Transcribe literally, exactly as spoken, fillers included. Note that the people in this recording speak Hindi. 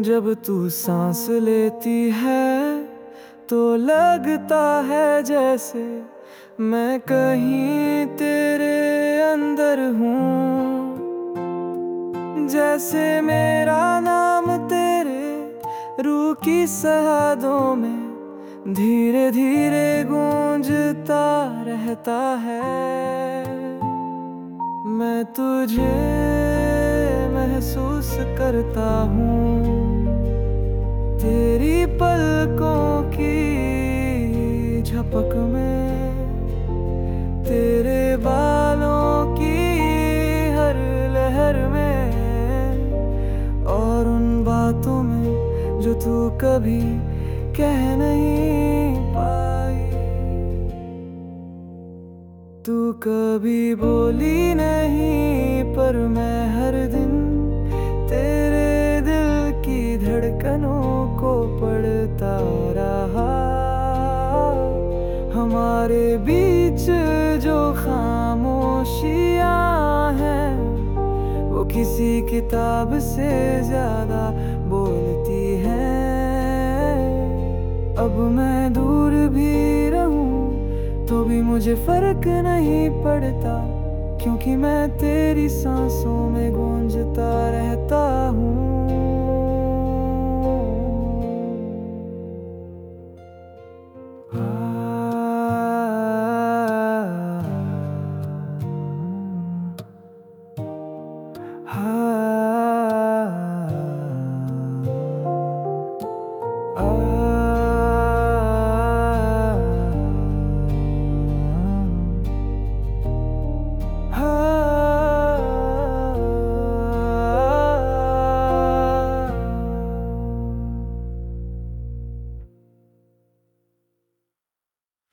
जब तू सांस लेती है तो लगता है जैसे मैं कहीं तेरे अंदर हूँ। जैसे मेरा नाम तेरे रूह की सरहदों में धीरे धीरे गूंजता रहता है। मैं तुझे महसूस करता हूँ, तेरी पलकों की झपक में, तेरे बालों की हर लहर में, और उन बातों में जो तू कभी कह नहीं पाई। तू कभी बोली नहीं पर मैं हर दिन तेरे दिल की धड़कनों को पढ़ता रहा। हमारे बीच जो खामोशियां हैं वो किसी किताब से ज्यादा बोलती हैं। अब मैं दूर भी रहूं तो भी मुझे फर्क नहीं पड़ता, क्योंकि मैं तेरी सांसों में गूंजता रहता हूँ।